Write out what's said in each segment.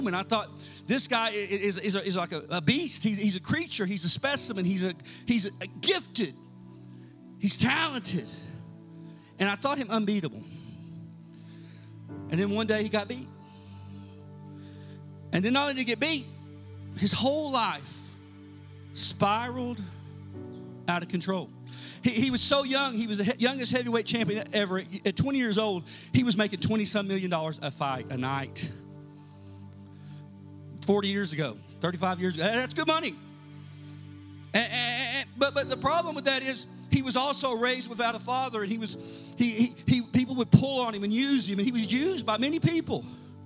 And I thought, this guy is like a beast. He's a creature. He's a specimen. He's a gifted. He's talented. And I thought him unbeatable. And then one day he got beat. And then not only did he get beat, his whole life spiraled out of control. He was so young. He was the youngest heavyweight champion ever. At 20 years old, he was making $20-some million a night. 40 years ago, 35 years ago. That's good money. But the problem with that is he was also raised without a father, and people would pull on him and use him, and he was used by many people.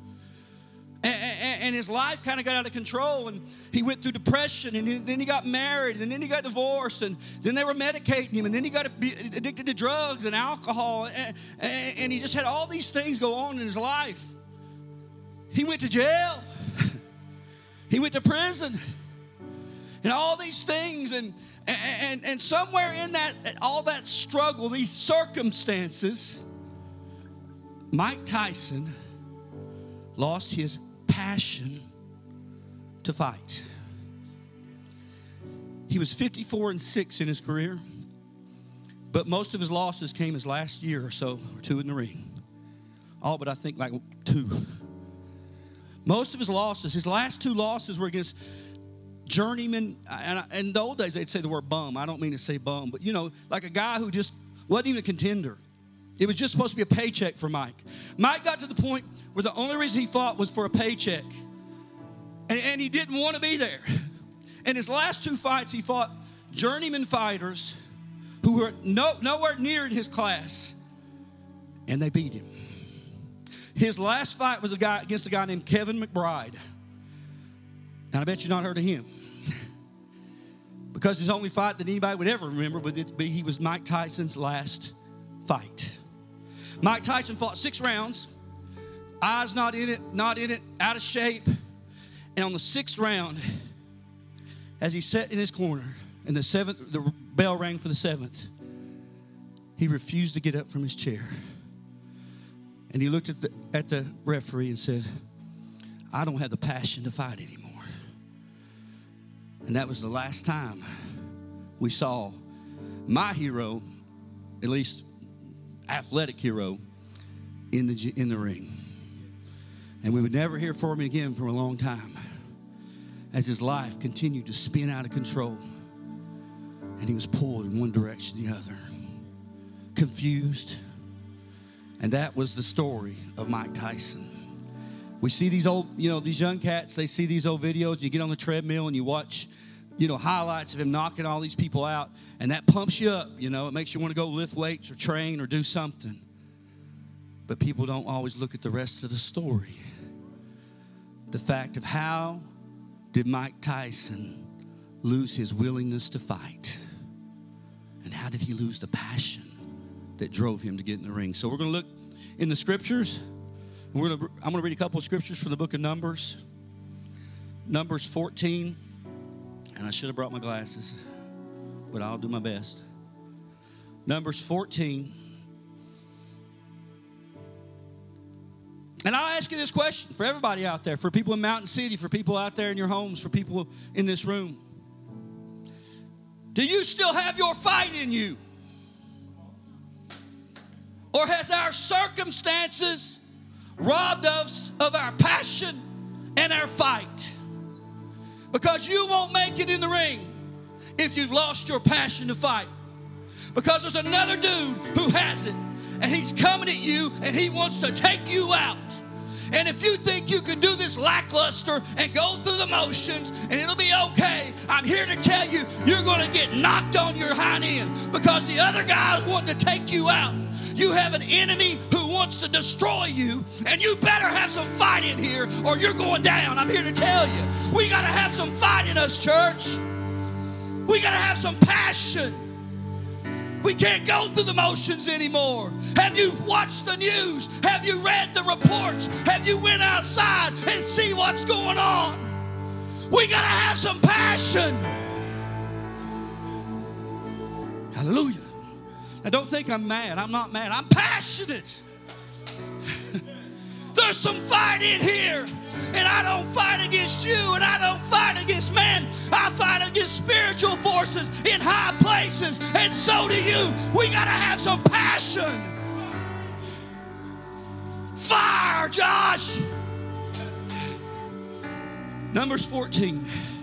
And his life kind of got out of control, and he went through depression, and then he got married, and then he got divorced, and then they were medicating him, and then he got addicted to drugs and alcohol, and he just had all these things go on in his life. He went to jail. He went to prison. And all these things, and somewhere in that, all that struggle, these circumstances, Mike Tyson lost his passion to fight. He was 54-6 in his career, but most of his losses came his last year or so, or two in the ring. All but I think like 2. Most of his losses, his last 2 losses were against journeyman, and in the old days they'd say the word bum. I don't mean to say bum, but like a guy who just wasn't even a contender. It was just supposed to be a paycheck for Mike. Mike got to the point where the only reason he fought was for a paycheck. And he didn't want to be there. In his last 2 fights, he fought journeyman fighters who were nowhere near in his class, and they beat him. His last fight was against a guy named Kevin McBride. And I bet you've not heard of him. Because his only fight that anybody would ever remember he was Mike Tyson's last fight. Mike Tyson fought 6 rounds. Eyes not in it, out of shape. And on the 6th round, as he sat in his corner, and the bell rang for the 7th, he refused to get up from his chair. And he looked at the referee and said, I don't have the passion to fight anymore. And that was the last time we saw my hero, at least athletic hero, in the ring. And we would never hear from him again for a long time as his life continued to spin out of control. And he was pulled in one direction or the other, confused. And that was the story of Mike Tyson. We see these these young cats, they see these old videos. You get on the treadmill and you watch, highlights of him knocking all these people out. And that pumps you up, It makes you want to go lift weights or train or do something. But people don't always look at the rest of the story. The fact of how did Mike Tyson lose his willingness to fight? And how did he lose the passion that drove him to get in the ring? So we're going to look in the scriptures. I'm going to read a couple of scriptures from the book of Numbers. Numbers 14. And I should have brought my glasses, but I'll do my best. Numbers 14. And I'll ask you this question for everybody out there, for people in Mountain City, for people out there in your homes, for people in this room. Do you still have your fight in you? Or has our circumstances robbed us of our passion and our fight? Because you won't make it in the ring if you've lost your passion to fight. Because there's another dude who has it, and he's coming at you, and he wants to take you out. And if you think you can do this lackluster and go through the motions and it'll be okay, I'm here to tell you, you're going to get knocked on your hind end because the other guy's wanting to take you out. You have an enemy who wants to destroy you, and you better have some fight in here or you're going down. I'm here to tell you, we got to have some fight in us, church. We got to have some passion. We can't go through the motions anymore. Have you watched the news? Have you read the reports? Have you went outside and see what's going on? We got to have some passion. Hallelujah. Now don't think I'm mad. I'm not mad. I'm passionate. There's some fight in here. And I don't fight against you, and I don't fight against man. I fight against spiritual forces in high places, and so do you. We got to have some passion. Fire, Josh. Numbers 14.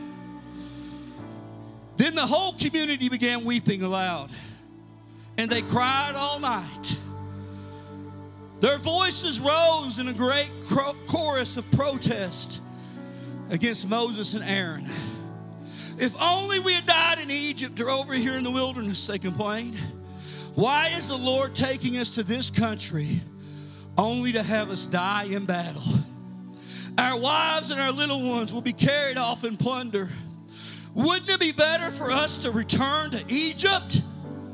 Then the whole community began weeping aloud, and they cried all night. Their voices rose in a great chorus of protest against Moses and Aaron. If only we had died in Egypt or over here in the wilderness, they complained. Why is the Lord taking us to this country only to have us die in battle? Our wives and our little ones will be carried off in plunder. Wouldn't it be better for us to return to Egypt?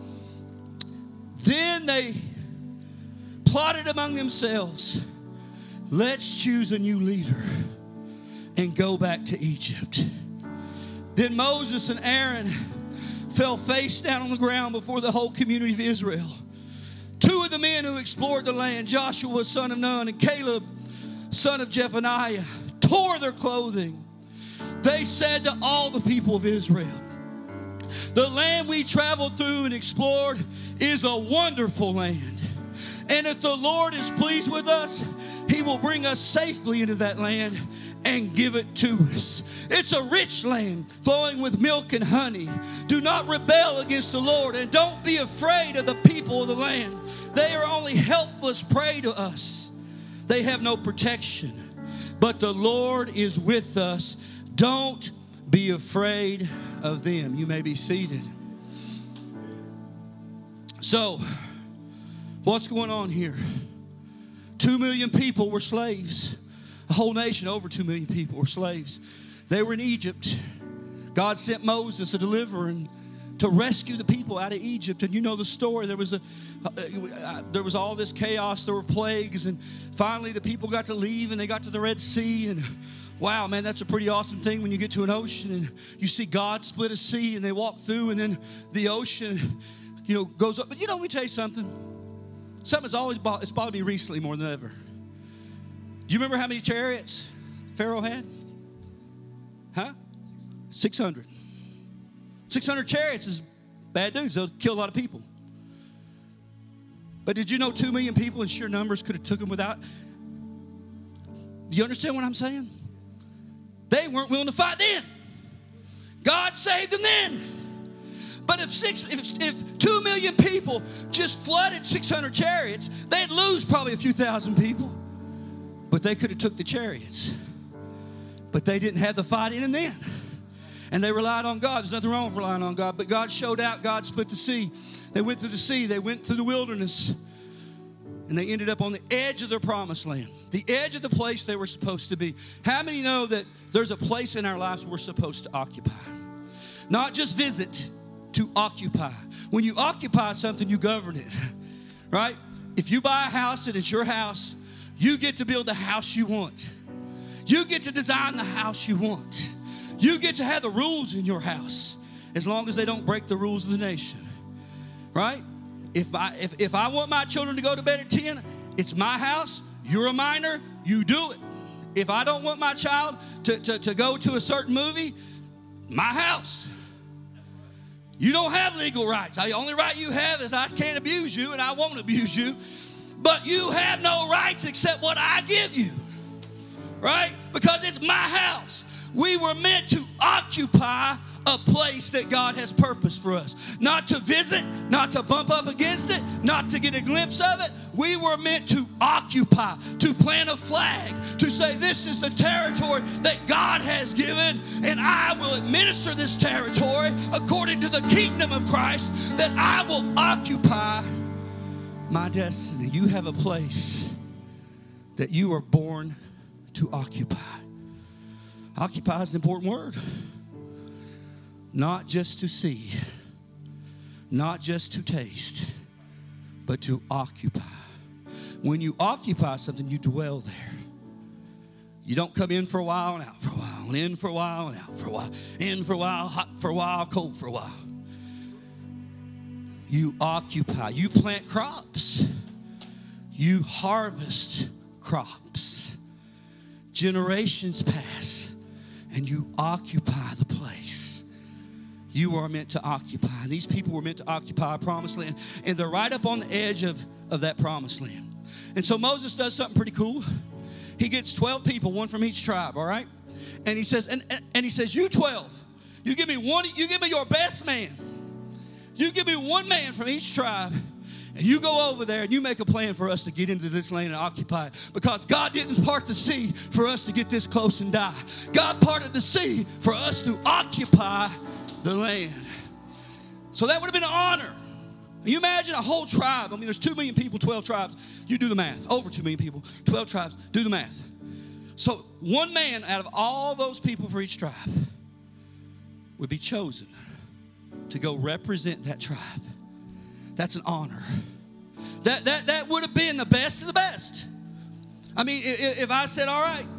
Then they plotted among themselves, let's choose a new leader and go back to Egypt. Then Moses and Aaron fell face down on the ground before the whole community of Israel. Two of the men who explored the land, Joshua son of Nun and Caleb son of Jephunneh, tore their clothing. They said to all the people of Israel, the land we traveled through and explored is a wonderful land. And if the Lord is pleased with us, He will bring us safely into that land and give it to us. It's a rich land flowing with milk and honey. Do not rebel against the Lord, and don't be afraid of the people of the land. They are only helpless prey to us. They have no protection, but the Lord is with us. Don't be afraid of them. You may be seated. So, what's going on here? 2 million people were slaves. A whole nation, over 2 million people were slaves. They were in Egypt. God sent Moses, a deliverer, to rescue the people out of Egypt. And you know the story. There was all this chaos. There were plagues. And finally the people got to leave, and they got to the Red Sea. And wow, man, that's a pretty awesome thing when you get to an ocean and you see God split a sea, and they walk through, and then the ocean, goes up. But let me tell you something. Something's always it's bothered me recently more than ever. Do you remember how many chariots Pharaoh had? Huh? 600. 600 chariots is bad news. They'll kill a lot of people. But did you know 2 million people in sheer numbers could have took them without? Do you understand what I'm saying? They weren't willing to fight then. God saved them then. But if 2 million people just flooded 600 chariots, they'd lose probably a few thousand people. But they could have took the chariots. But they didn't have the fight in them then. And they relied on God. There's nothing wrong with relying on God. But God showed out. God split the sea. They went through the sea. They went through the wilderness. And they ended up on the edge of their promised land. The edge of the place they were supposed to be. How many know that there's a place in our lives we're supposed to occupy? Not just visit, to occupy. When you occupy something, you govern it. Right? If you buy a house and it's your house, you get to build the house you want. You get to design the house you want. You get to have the rules in your house, as long as they don't break the rules of the nation. Right? If I want my children to go to bed at 10, it's my house. You're a minor. You do it. If I don't want my child to go to a certain movie, my house. You don't have legal rights. The only right you have is I can't abuse you, and I won't abuse you. But you have no rights except what I give you. Right? Because it's my house. We were meant to occupy a place that God has purpose for us. Not to visit, not to bump up against it, not to get a glimpse of it. We were meant to occupy, to plant a flag, to say this is the territory that God has given, and I will administer this territory according to the kingdom of Christ, that I will occupy my destiny. You have a place that you are born to occupy. Occupy is an important word. Not just to see, not just to taste, but to occupy. When you occupy something, you dwell there. You don't come in for a while and out for a while, and in for a while and out for a while, in for a while, hot for a while, cold for a while. You occupy. You plant crops. You harvest crops. generations pass and you occupy the place you are meant to occupy. And these people were meant to occupy a promised land, and they're right up on the edge of that promised land. And so Moses does something pretty cool. He gets 12 people, one from each tribe, all right? And he says, and he says, you 12, you give me your best man. You give me one man from each tribe, and you go over there and you make a plan for us to get into this land and occupy it. Because God didn't part the sea for us to get this close and die. God parted the sea for us to occupy the land. So that would have been an honor. You imagine a whole tribe. I mean, there's 2 million people, 12 tribes. You do the math. Over 2 million people, 12 tribes. Do the math. So one man out of all those people for each tribe would be chosen to go represent that tribe. That's an honor. That would have been the best of the best. I mean, if I said, all right,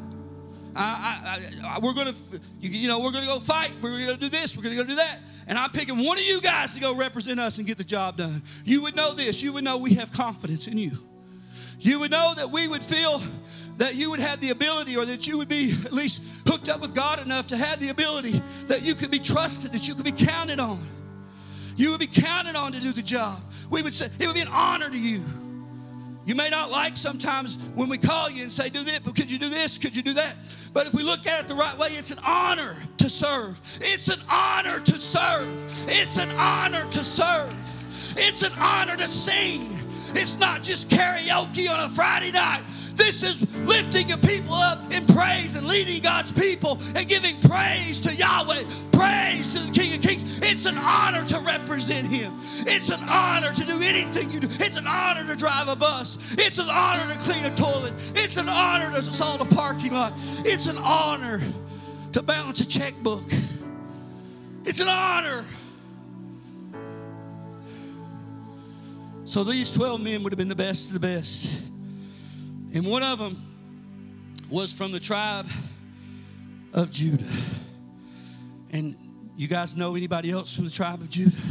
we're going to go fight. We're going to go do this. We're going to go do that. And I'm picking one of you guys to go represent us and get the job done. You would know this. You would know we have confidence in you. You would know that we would feel that you would have the ability, or that you would be at least hooked up with God enough to have the ability that you could be trusted, that you could be counted on. You would be counted on to do the job. We would say it would be an honor to you. You may not like sometimes when we call you and say, do this, but could you do this? Could you do that? But if we look at it the right way, it's an honor to serve. It's an honor to serve. It's an honor to serve. It's an honor to sing. It's not just karaoke on a Friday night. This is lifting your people up in praise and leading God's people and giving praise to Yahweh, praise to the King of Kings. It's an honor to represent Him. It's an honor to do anything you do. It's an honor to drive a bus. It's an honor to clean a toilet. It's an honor to salt a parking lot. It's an honor to balance a checkbook. It's an honor. So these 12 men would have been the best of the best. And one of them was from the tribe of Judah. And you guys know anybody else from the tribe of Judah?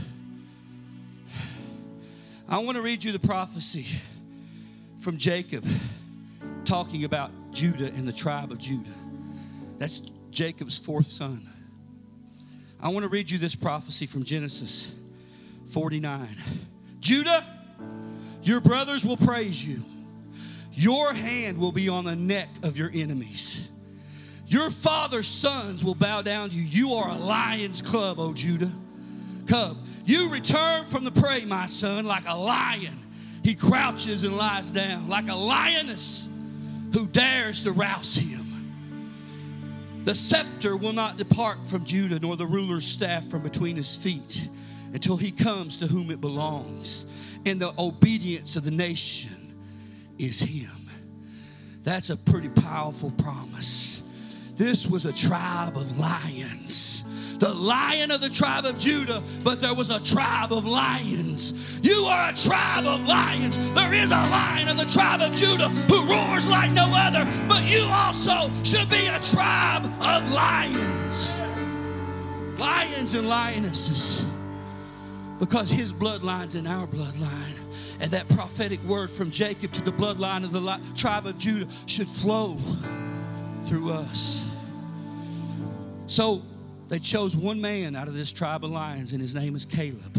I want to read you the prophecy from Jacob talking about Judah and the tribe of Judah. That's Jacob's 4th son. I want to read you this prophecy from Genesis 49. Judah, your brothers will praise you. Your hand will be on the neck of your enemies. Your father's sons will bow down to you. You are a lion's cub, O Judah. Cub. You return from the prey, my son, like a lion. He crouches and lies down like a lioness who dares to rouse him. The scepter will not depart from Judah, nor the ruler's staff from between his feet, until he comes to whom it belongs. And the obedience of the nation is him. That's a pretty powerful promise. This was a tribe of lions. The lion of the tribe of Judah, but there was a tribe of lions. You are a tribe of lions. There is a lion of the tribe of Judah who roars like no other, but you also should be a tribe of lions. Lions and lionesses. Because his bloodline's in our bloodline. And that prophetic word from Jacob to the bloodline of the tribe of Judah should flow through us. So they chose one man out of this tribe of lions, and his name is Caleb.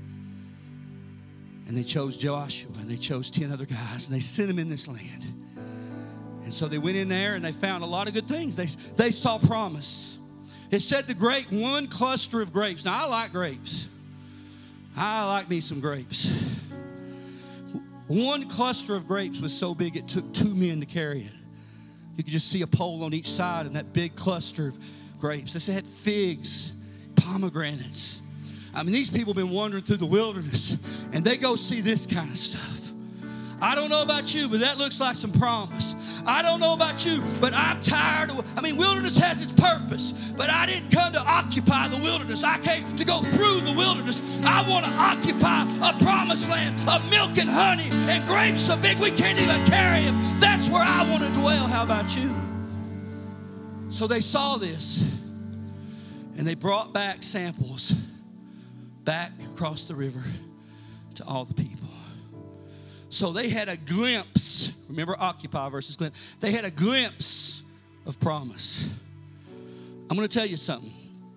And they chose Joshua, and they chose 10 other guys, and they sent them in this land. And so they went in there, and they found a lot of good things. They saw promise. It said the great one cluster of grapes. Now, I like grapes. I like me some grapes. One cluster of grapes was so big it took 2 men to carry it. You could just see a pole on each side and that big cluster of grapes. They had figs, pomegranates. I mean, these people have been wandering through the wilderness, and they go see this kind of stuff. I don't know about you, but that looks like some promise. I don't know about you, but I'm tired of, wilderness has its purpose, but I didn't come to occupy the wilderness. I came to go through the wilderness. I want to occupy a promised land of milk and honey and grapes so big we can't even carry them. That's where I want to dwell. How about you? So they saw this, and they brought back samples back across the river to all the people. So they had a glimpse. Remember, occupy versus glimpse. They had a glimpse of promise. I'm going to tell you something.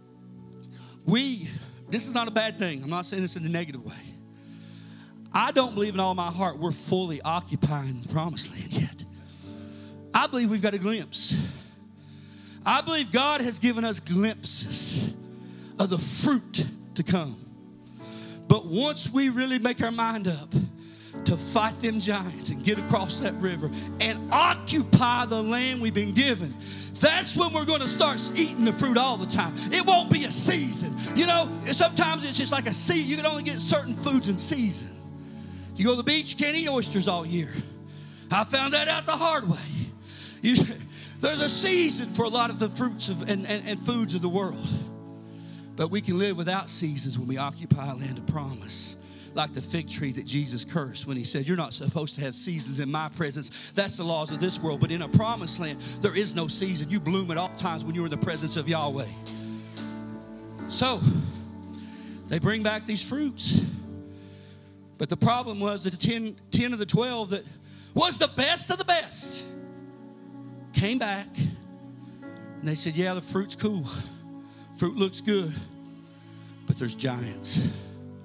This is not a bad thing. I'm not saying this in a negative way. I don't believe in all my heart we're fully occupying the promised land yet. I believe we've got a glimpse. I believe God has given us glimpses of the fruit to come. But once we really make our mind up to fight them giants and get across that river and occupy the land we've been given, that's when we're going to start eating the fruit all the time. It won't be a season. You know, sometimes it's just like a season. You can only get certain foods in season. You go to the beach, you can't eat oysters all year. I found that out the hard way. There's a season for a lot of the fruits and foods of the world. But we can live without seasons when we occupy a land of promise. Like the fig tree that Jesus cursed when he said, you're not supposed to have seasons in my presence. That's the laws of this world. But in a promised land, there is no season. You bloom at all times when you're in the presence of Yahweh. So, they bring back these fruits. But the problem was that the 10 of the 12 that was the best of the best came back. And they said, yeah, the fruit's cool. Fruit looks good. But there's giants.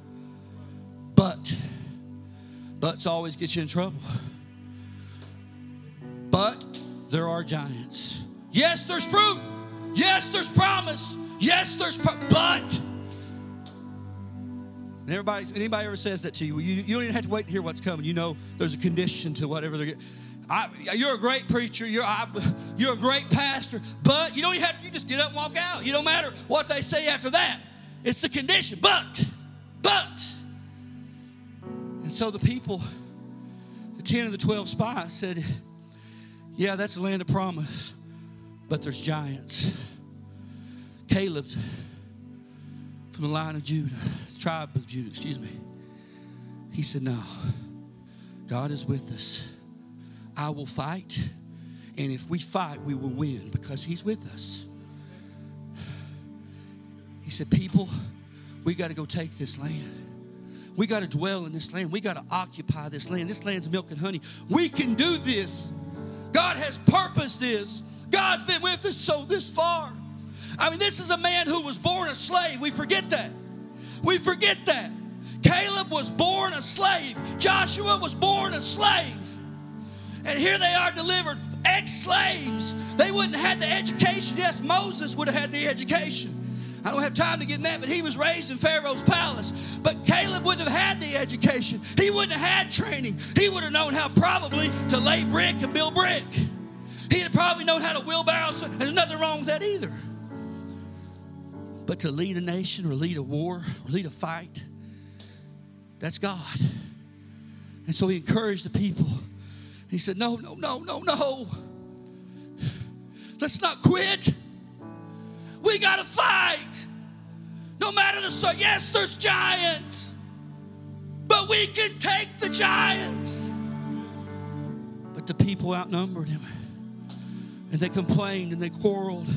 Buts always get you in trouble. But there are giants. Yes, there's fruit. Yes, there's promise. Yes, but. And anybody ever says that to you, you don't even have to wait to hear what's coming. You know there's a condition to whatever they're getting. You're a great preacher. You're a great pastor. But you don't even have to. You just get up and walk out. You don't matter what they say after that. It's the condition. But. And so the people, the 10 of the 12 spies said, yeah, that's a land of promise, but there's giants. Caleb, from the line of Judah, the tribe of Judah, he said, no, God is with us. I will fight, and if we fight, we will win because he's with us. He said, people, we got to go take this land. We got to dwell in this land. We got to occupy this land. This land's milk and honey. We can do this. God has purposed this. God's been with us so this far. I mean, this is a man who was born a slave. We forget that. Caleb was born a slave. Joshua was born a slave. And here they are delivered, ex-slaves. They wouldn't have had the education. Yes, Moses would have had the education. I don't have time to get in that, but he was raised in Pharaoh's palace. But Caleb wouldn't have had the education. He wouldn't have had training. He would have known how probably to lay brick and build brick. He'd have probably known how to wheelbarrow. And there's nothing wrong with that either. But to lead a nation or lead a war or lead a fight, that's God. And so he encouraged the people. And he said, no. Let's not quit. We got to fight. No matter the size. Yes, there's giants. But we can take the giants. But the people outnumbered him. And they complained and they quarreled.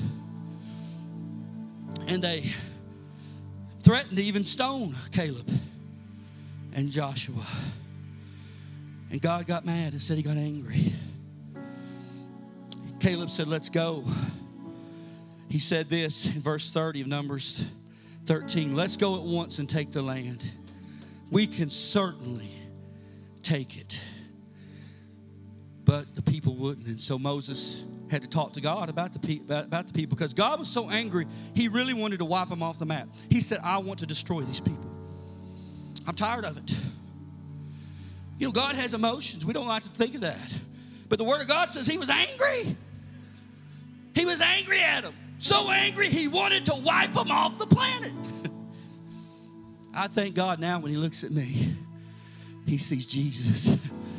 And they threatened to even stone Caleb and Joshua. And God got mad and said he got angry. Caleb said, let's go. He said this in verse 30 of Numbers 13. Let's go at once and take the land. We can certainly take it. But the people wouldn't. And so Moses had to talk to God about the people because God was so angry, he really wanted to wipe them off the map. He said, I want to destroy these people. I'm tired of it. You know, God has emotions. We don't like to think of that. But the Word of God says he was angry. He was angry at them. So angry, he wanted to wipe them off the planet. I thank God now when he looks at me, he sees Jesus.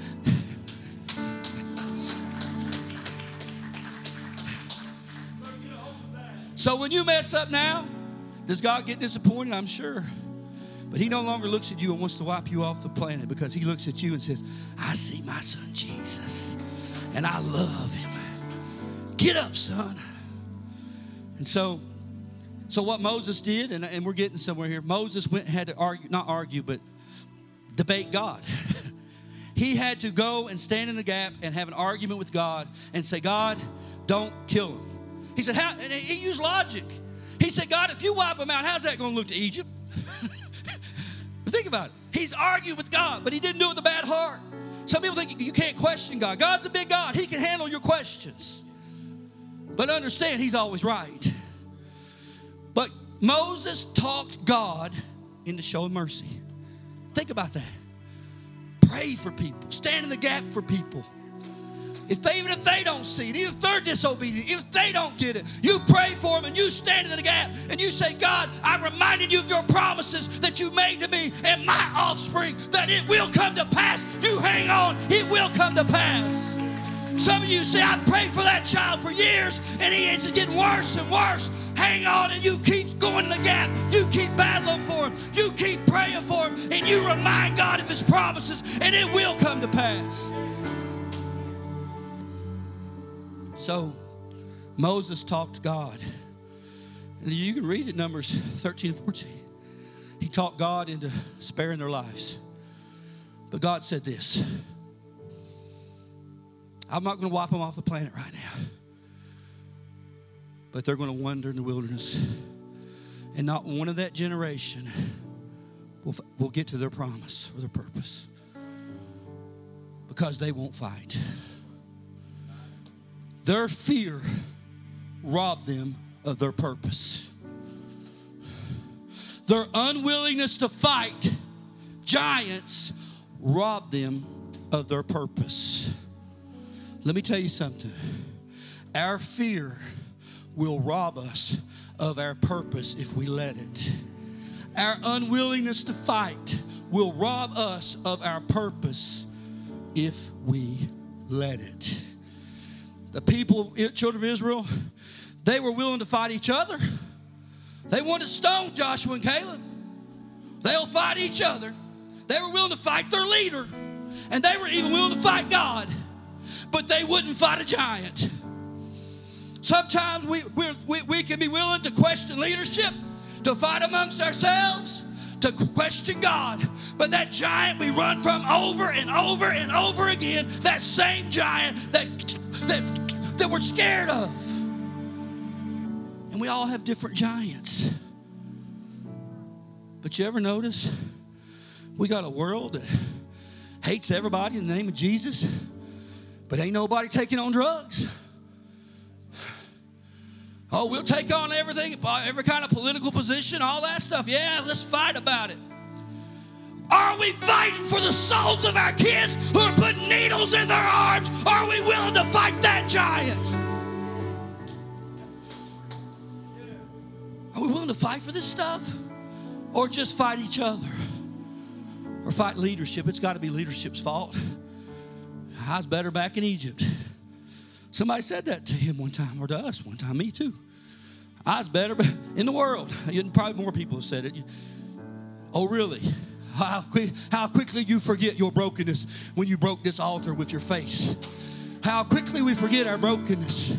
So when you mess up now, does God get disappointed? I'm sure. But he no longer looks at you and wants to wipe you off the planet because he looks at you and says, I see my son Jesus, and I love him. Get up, son. And so what Moses did, and we're getting somewhere here, Moses went and had to but debate God. He had to go and stand in the gap and have an argument with God and say, God, don't kill him. He said, and he used logic. He said, God, if you wipe them out, how's that going to look to Egypt? Think about it. He's argued with God, but he didn't do it with a bad heart. Some people think you can't question God. God's a big God. He can handle your questions. But understand, he's always right. But Moses talked God into showing mercy. Think about that. Pray for people. Stand in the gap for people. Even if they don't see it, even if they're disobedient, even if they don't get it, you pray for them and you stand in the gap and you say, God, I'm reminding you of your promises that you made to me and my offspring, that it will come to pass. You hang on, it will come to pass. Some of you say, I prayed for that child for years and he is getting worse and worse. Hang on, and you keep going in the gap. You keep battling for him. You keep praying for him, and you remind God of his promises, and it will come to pass. So Moses talked to God. And you can read it, Numbers 13 and 14. He talked God into sparing their lives. But God said this: I'm not going to wipe them off the planet right now. But they're going to wander in the wilderness. And not one of that generation will get to their promise or their purpose. Because they won't fight. Their fear robbed them of their purpose. Their unwillingness to fight giants robbed them of their purpose. Let me tell you something. Our fear will rob us of our purpose if we let it. Our unwillingness to fight will rob us of our purpose if we let it. The people, children of Israel, they were willing to fight each other. They wanted to stone Joshua and Caleb. They'll fight each other. They were willing to fight their leader. And they were even willing to fight God. But they wouldn't fight a giant. Sometimes we can be willing to question leadership, to fight amongst ourselves, to question God. But that giant we run from over and over and over again, that same giant that we're scared of. And we all have different giants. But you ever notice we got a world that hates everybody in the name of Jesus, but ain't nobody taking on drugs? Oh, we'll take on everything, every kind of political position, all that stuff. Yeah, let's fight about it. Are we fighting for the souls of our kids who are putting needles in their arms? Are we willing to fight that giant? Are we willing to fight for this stuff? Or just fight each other? Or fight leadership? It's got to be leadership's fault. I was better back in Egypt. Somebody said that to him one time, or to us one time, me too. I was better in the world. Probably more people have said it. Oh, really? How quickly you forget your brokenness when you broke this altar with your face. How quickly we forget our brokenness.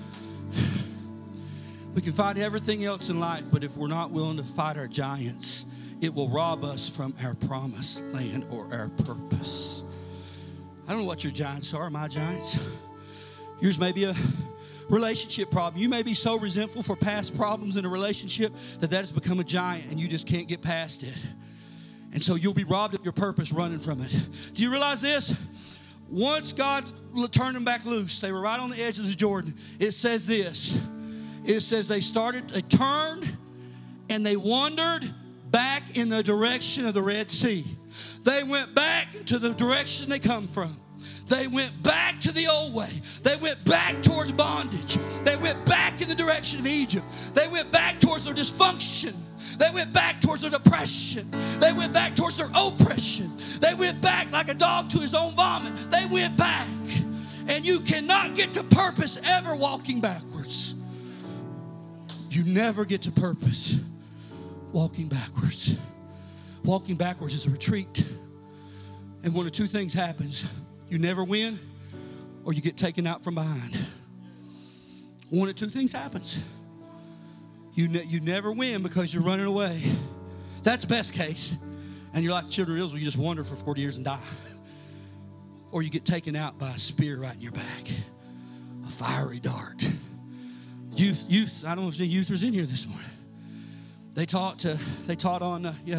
We can fight everything else in life, but if we're not willing to fight our giants, it will rob us from our promised land or our purpose. I don't know what your giants are, my giants. Yours may be a relationship problem. You may be so resentful for past problems in a relationship that has become a giant and you just can't get past it. And so you'll be robbed of your purpose running from it. Do you realize this? Once God turned them back loose, they were right on the edge of the Jordan. It says this. It says they turned and they wandered back in the direction of the Red Sea. They went back to the direction they come from. They went back to the old way. They went back towards bondage. They went back in the direction of Egypt. They went back towards their dysfunction. They went back towards their depression. They went back towards their oppression. They went back like a dog to his own vomit. They went back. And you cannot get to purpose ever walking backwards. You never get to purpose walking backwards. Walking backwards is a retreat. And one of two things happens. You never win, or you get taken out from behind. One of two things happens. You never win because you're running away. That's best case. And you're like children of Israel, you just wander for 40 years and die. Or you get taken out by a spear right in your back. A fiery dart. Youth. I don't know if the youth was in here this morning. They taught on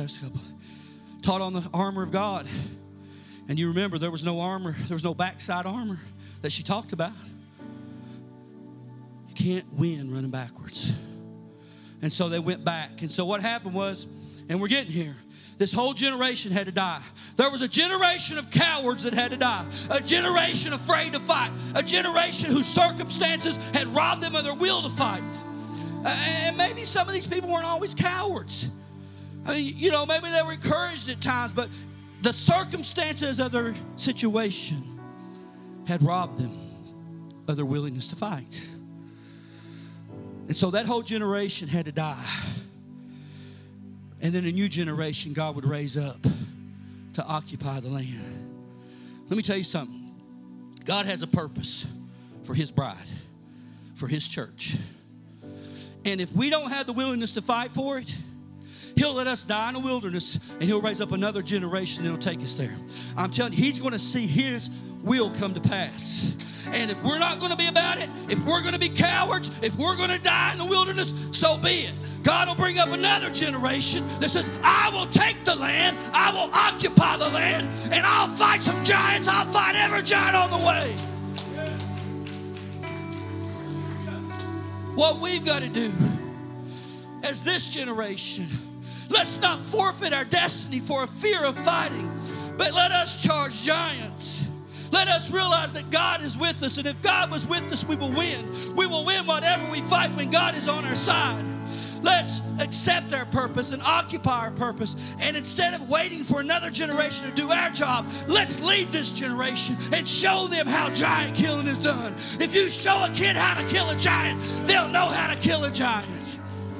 the armor of God. And you remember there was no armor, there was no backside armor that she talked about. You can't win running backwards. And so they went back. And so what happened was, and we're getting here, this whole generation had to die. There was a generation of cowards that had to die. A generation afraid to fight. A generation whose circumstances had robbed them of their will to fight. And maybe some of these people weren't always cowards. I mean, you know, maybe they were encouraged at times, but the circumstances of their situation had robbed them of their willingness to fight. And so that whole generation had to die. And then a new generation God would raise up to occupy the land. Let me tell you something. God has a purpose for His bride, for His church. And if we don't have the willingness to fight for it, He'll let us die in the wilderness, and He'll raise up another generation that'll take us there. I'm telling you, He's going to see His will come to pass. And if we're not going to be about it, if we're going to be cowards, if we're going to die in the wilderness, so be it. God will bring up another generation that says, I will take the land, I will occupy the land, and I'll fight some giants. I'll fight every giant on the way. What we've got to do as this generation, let's not forfeit our destiny for a fear of fighting, but let us charge giants. Let us realize that God is with us, and if God was with us, we will win. We will win whatever we fight when God is on our side. Let's accept our purpose and occupy our purpose. And instead of waiting for another generation to do our job, let's lead this generation and show them how giant killing is done. If you show a kid how to kill a giant, they'll know how to kill a giant.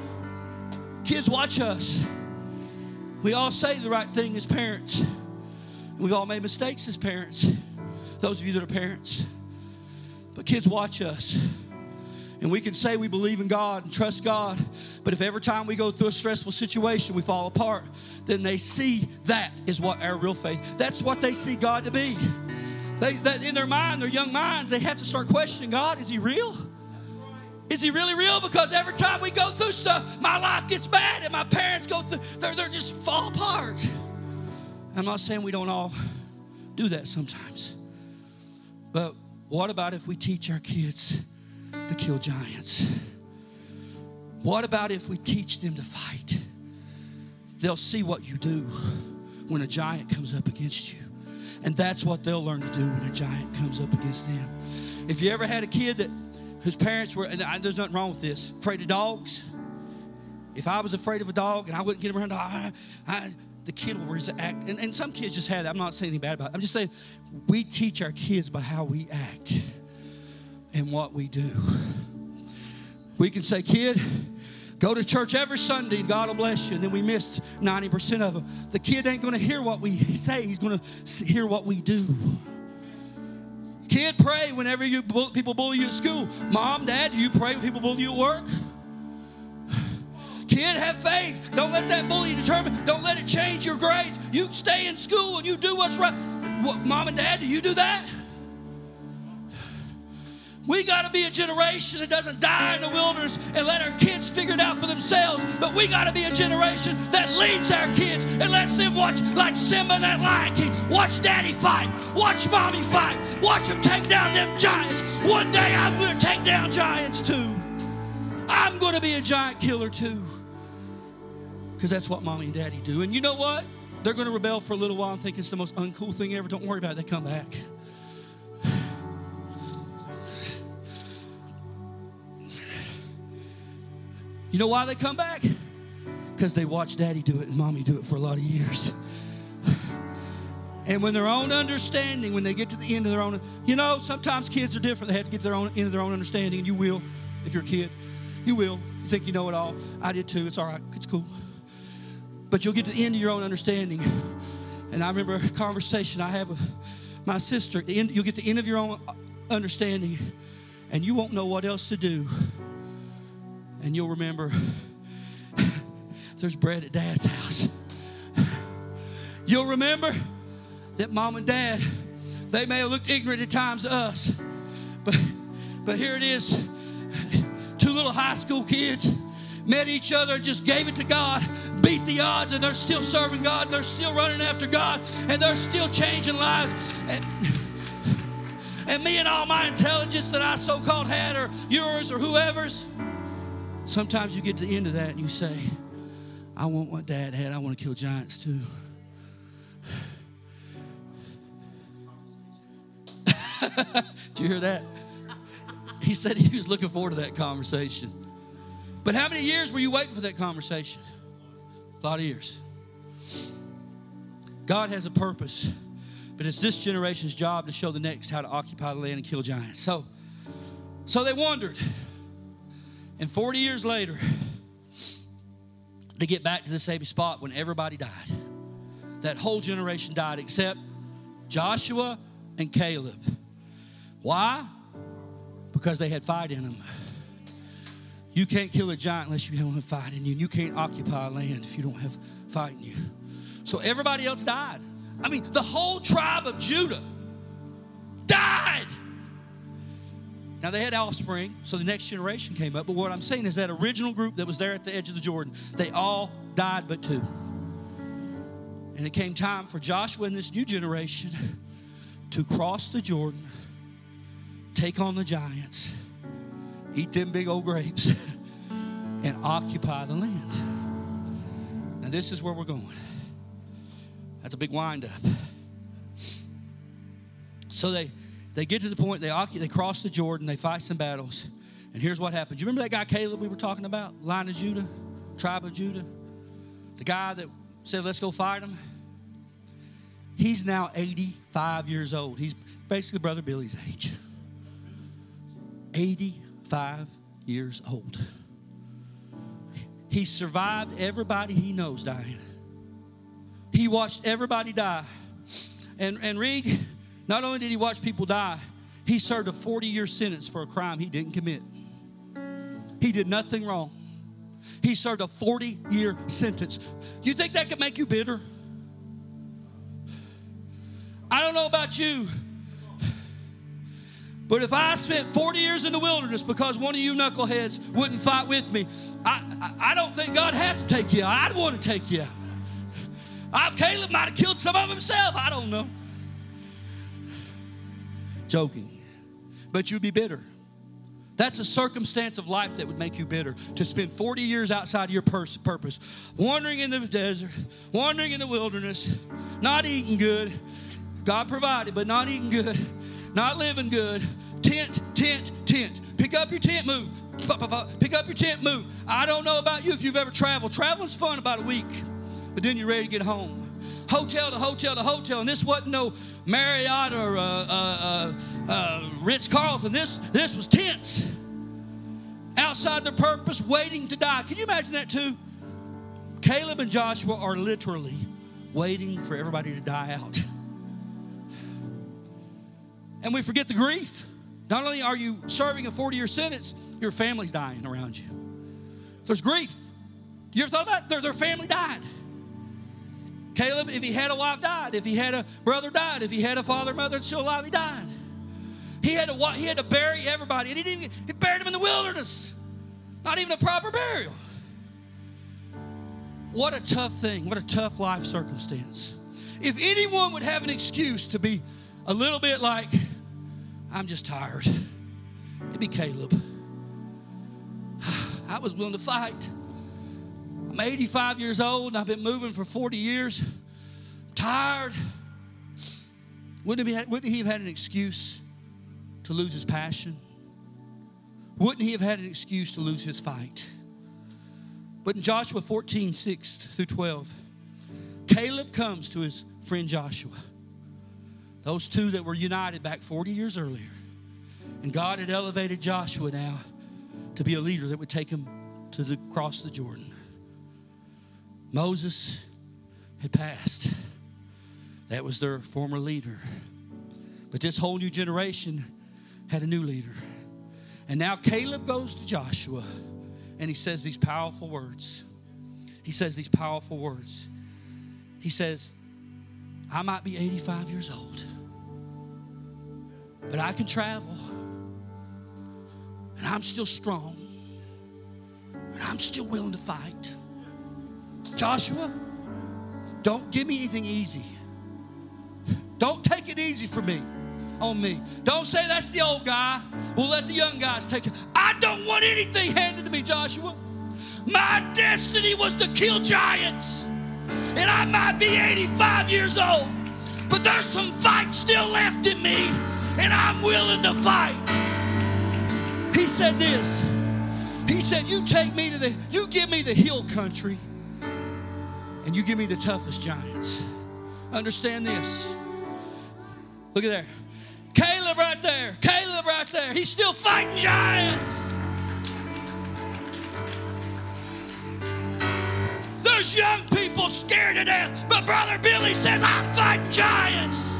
Kids, watch us. We all say the right thing as parents. We've all made mistakes as parents. Those of you that are parents. But kids, watch us. And we can say we believe in God and trust God, but if every time we go through a stressful situation we fall apart, then they see that is what our real faith, that's what they see God to be. They in their mind, their young minds, they have to start questioning God. Is He real? Is He really real? Because every time we go through stuff, my life gets bad and my parents go through, they're just fall apart. I'm not saying we don't all do that sometimes. But what about if we teach our kids to kill giants? What about if we teach them to fight? They'll see what you do when a giant comes up against you. And that's what they'll learn to do when a giant comes up against them. If you ever had a kid whose parents were, and there's nothing wrong with this, afraid of dogs. If I was afraid of a dog and I wouldn't get him around, the kid will act. And some kids just have that. I'm not saying anything bad about it. I'm just saying we teach our kids by how we act and what we do. We can say, kid, go to church every Sunday and God will bless you. And then we missed 90% of them. The kid ain't going to hear what we say. He's going to hear what we do. Kid, pray whenever people bully you at school. Mom, Dad, do you pray when people bully you at work? Kid, have faith. Don't let that bully determine. Don't let it change your grades. You stay in school and you do what's right. Mom and Dad, do you do that? We got to be a generation that doesn't die in the wilderness and let our kids figure it out for themselves. But we got to be a generation that leads our kids and lets them watch, like Simba and that Lion King. Watch Daddy fight. Watch Mommy fight. Watch them take down them giants. One day I'm going to take down giants too. I'm going to be a giant killer too. Because that's what Mommy and Daddy do. And you know what? They're going to rebel for a little while and think it's the most uncool thing ever. Don't worry about it. They come back. You know why they come back? Because they watch Daddy do it and Mommy do it for a lot of years. And when their own understanding, when they get to the end of their own, you know, sometimes kids are different. They have to get to their own end of their own understanding, and you will, if you're a kid. You will. You think you know it all. I did too. It's all right. It's cool. But you'll get to the end of your own understanding. And I remember a conversation I had with my sister. You'll get to the end of your own understanding, and you won't know what else to do. And you'll remember there's bread at Dad's house. You'll remember that Mom and Dad, they may have looked ignorant at times to us. But here it is. 2 little high school kids met each other and just gave it to God, beat the odds, and they're still serving God, and they're still running after God, and they're still changing lives. And me and all my intelligence that I so-called had, or yours or whoever's, sometimes you get to the end of that and you say, I want what Dad had. I want to kill giants too. Did you hear that? He said he was looking forward to that conversation. But how many years were you waiting for that conversation? A lot of years. God has a purpose, but it's this generation's job to show the next how to occupy the land and kill giants. So they wandered. And 40 years later, they get back to the same spot when everybody died. That whole generation died except Joshua and Caleb. Why? Because they had fight in them. You can't kill a giant unless you have fight in you. And you can't occupy land if you don't have fight in you. So everybody else died. I mean, the whole tribe of Judah died. Now, they had offspring, so the next generation came up. But what I'm saying is that original group that was there at the edge of the Jordan, they all died but two. And it came time for Joshua and this new generation to cross the Jordan, take on the giants, eat them big old grapes, and occupy the land. Now, this is where we're going. That's a big wind-up. So they get to the point, they cross the Jordan, they fight some battles. And here's what happens. You remember that guy Caleb we were talking about? Line of Judah, tribe of Judah? The guy that said, let's go fight him. He's now 85 years old. He's basically Brother Billy's age. 85 years old. He survived everybody he knows dying. He watched everybody die. And Rig, not only did he watch people die, he served a 40-year sentence for a crime he didn't commit. He did nothing wrong. He served a 40-year sentence. You think that could make you bitter? I don't know about you, but if I spent 40 years in the wilderness because one of you knuckleheads wouldn't fight with me, I don't think God had to take you out. I'd want to take you out. Caleb might have killed some of them himself. I don't know. Joking. But you'd be bitter. That's a circumstance of life that would make you bitter. To spend 40 years outside of your purpose. Wandering in the desert. Wandering in the wilderness. Not eating good. God provided, but not eating good. Not living good. Tent. Pick up your tent, move. Pick up your tent, move. I don't know about you if you've ever traveled. Traveling's fun about a week. But then you're ready to get home. Hotel to hotel to hotel. And this wasn't no Marriott or Ritz-Carlton. This was tents. Outside their purpose, waiting to die. Can you imagine that too? Caleb and Joshua are literally waiting for everybody to die out. And we forget the grief. Not only are you serving a 40-year sentence, your family's dying around you. There's grief. You ever thought about it? Their family died. Caleb, if he had a wife, died. If he had a brother, died. If he had a father, mother, still alive, he died. He had to bury everybody. And he buried them in the wilderness. Not even a proper burial. What a tough thing. What a tough life circumstance. If anyone would have an excuse to be a little bit like, I'm just tired, it'd be Caleb. I was willing to fight. I'm 85 years old and I've been moving for 40 years. I'm tired. Wouldn't he have had an excuse to lose his passion? Wouldn't he have had an excuse to lose his fight? But in Joshua 14:6-12, Caleb comes to his friend Joshua. Those two that were united back 40 years earlier. And God had elevated Joshua now to be a leader that would take him to cross the Jordan. Moses had passed. That was their former leader. But this whole new generation had a new leader. And now Caleb goes to Joshua and he says these powerful words. He says these powerful words. He says, I might be 85 years old, but I can travel and I'm still strong. And I'm still willing to fight. Joshua, don't give me anything easy. Don't take it easy for me, on me. Don't say that's the old guy. We'll let the young guys take it. I don't want anything handed to me, Joshua. My destiny was to kill giants. And I might be 85 years old, but there's some fight still left in me, and I'm willing to fight. He said this. He said, you give me the hill country, and you give me the toughest giants. Understand this. Look at there. Caleb right there. Caleb right there. He's still fighting giants. There's young people scared to death, but Brother Billy says, I'm fighting giants.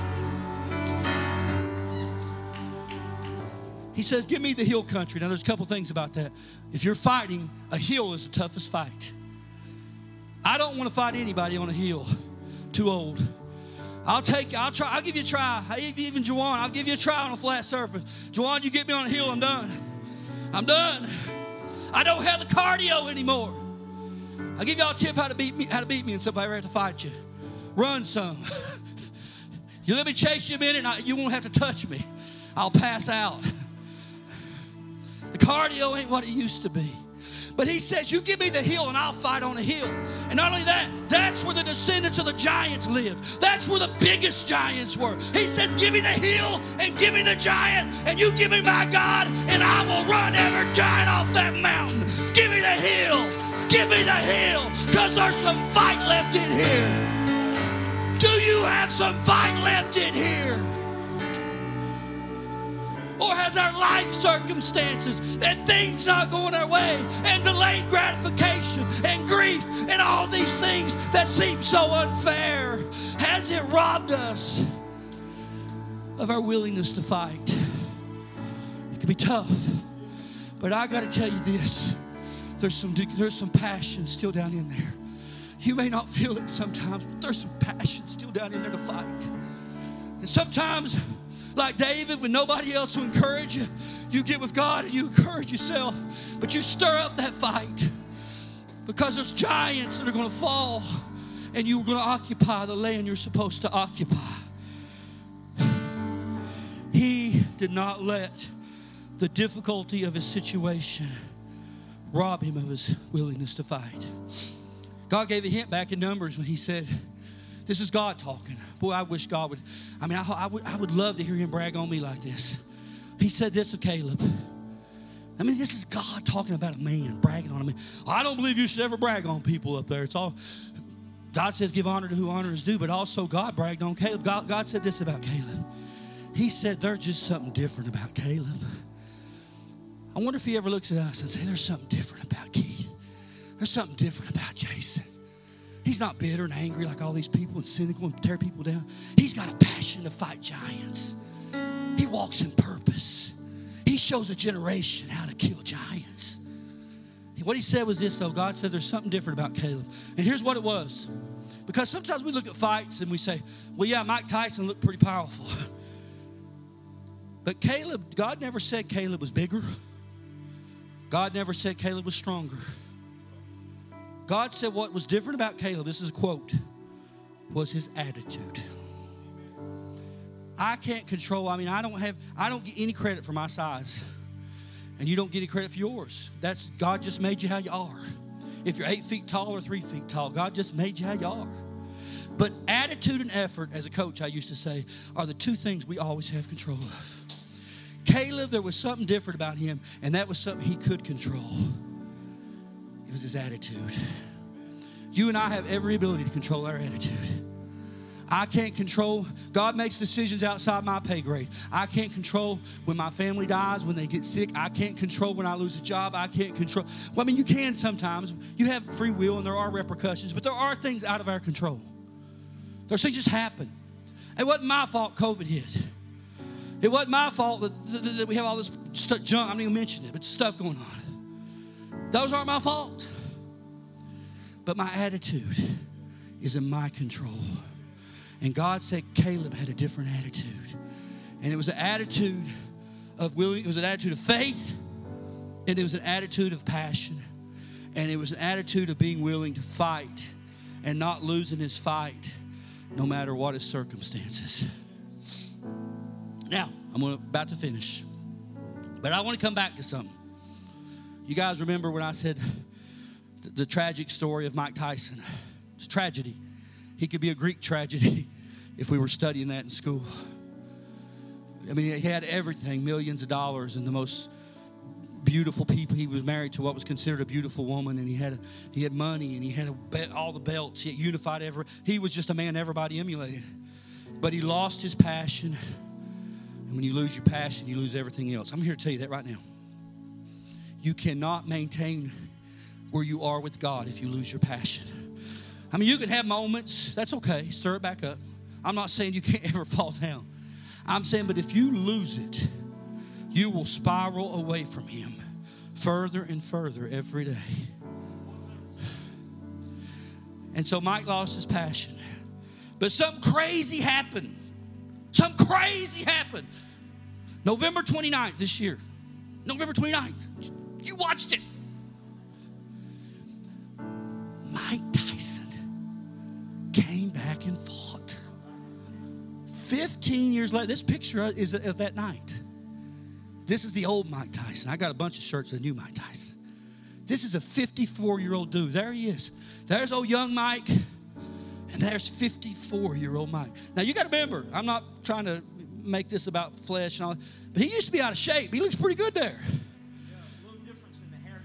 He says, give me the hill country. Now, there's a couple things about that. If you're fighting, a hill is the toughest fight. I don't want to fight anybody on a hill. Too old. I'll give you a try. Even Juwan, I'll give you a try on a flat surface. Juwan, you get me on a hill, I'm done. I'm done. I don't have the cardio anymore. I'll give y'all a tip how to beat me and somebody ever have to fight you. Run some. You let me chase you a minute, you won't have to touch me. I'll pass out. The cardio ain't what it used to be. But he says, you give me the hill and I'll fight on a hill. And not only that, that's where the descendants of the giants lived. That's where the biggest giants were. He says, give me the hill and give me the giant, and you give me my God, and I will run every giant off that mountain. Give me the hill. Give me the hill, because there's some fight left in here. Do you have some fight left in here? Or has our life circumstances and things not going our way, and delayed gratification and grief and all these things that seem so unfair, has it robbed us of our willingness to fight? It can be tough, but I got to tell you this. There's some passion still down in there. You may not feel it sometimes, but there's some passion still down in there to fight. And sometimes, like David, when nobody else will encourage you, you get with God and you encourage yourself, but you stir up that fight, because there's giants that are going to fall, and you're going to occupy the land you're supposed to occupy. He did not let the difficulty of his situation rob him of his willingness to fight. God gave a hint back in Numbers when he said, this is God talking. Boy, I wish God would. I would love to hear him brag on me like this. He said this of Caleb. This is God talking about a man, bragging on a man. I don't believe you should ever brag on people up there. It's all, God says give honor to who honor is due, but also God bragged on Caleb. God said this about Caleb. He said there's just something different about Caleb. I wonder if he ever looks at us and says, there's something different about Keith. There's something different about Jason. He's not bitter and angry like all these people and cynical and tear people down. He's got a passion to fight giants. He walks in purpose. He shows a generation how to kill giants. What he said was this, though. God said there's something different about Caleb. And here's what it was. Because sometimes we look at fights and we say, well, yeah, Mike Tyson looked pretty powerful. But Caleb, God never said Caleb was bigger. God never said Caleb was stronger. God said what was different about Caleb, this is a quote, was his attitude. I can't control, I don't get any credit for my size. And you don't get any credit for yours. That's, God just made you how you are. If you're 8 feet tall or 3 feet tall, God just made you how you are. But attitude and effort, as a coach I used to say, are the two things we always have control of. Caleb, there was something different about him, and that was something he could control. It was his attitude. You and I have every ability to control our attitude. I can't control. God makes decisions outside my pay grade. I can't control when my family dies, when they get sick. I can't control when I lose a job. I can't control. Well, you can sometimes. You have free will and there are repercussions, but there are things out of our control. There's things just happen. It wasn't my fault COVID hit. It wasn't my fault that we have all this junk. I'm not even mentioning it, but stuff going on. Those aren't my fault. But my attitude is in my control. And God said Caleb had a different attitude. And it was an attitude of willing, it was an attitude of faith, and it was an attitude of passion. And it was an attitude of being willing to fight and not losing his fight no matter what his circumstances. Now, I'm about to finish. But I want to come back to something. You guys remember when I said the tragic story of Mike Tyson? It's a tragedy. He could be a Greek tragedy if we were studying that in school. I mean, he had everything, millions of dollars, and the most beautiful people. He was married to what was considered a beautiful woman, and he had money, and he had all the belts. He had unified he was just a man everybody emulated. But he lost his passion. And when you lose your passion, you lose everything else. I'm here to tell you that right now. You cannot maintain where you are with God if you lose your passion. I mean, you can have moments. That's okay. Stir it back up. I'm not saying you can't ever fall down. I'm saying, but if you lose it, you will spiral away from Him further and further every day. And so Mike lost his passion. But something crazy happened. Something crazy happened. November 29th this year. November 29th. You watched it. Mike Tyson came back and fought. 15 years later. This picture is of that night. This is the old Mike Tyson. I got a bunch of shirts of the new Mike Tyson. This is a 54-year-old dude. There he is. There's old young Mike. And there's 54-year-old Mike. Now, you got to remember, I'm not trying to make this about flesh and all, but he used to be out of shape. He looks pretty good there. Yeah, a little difference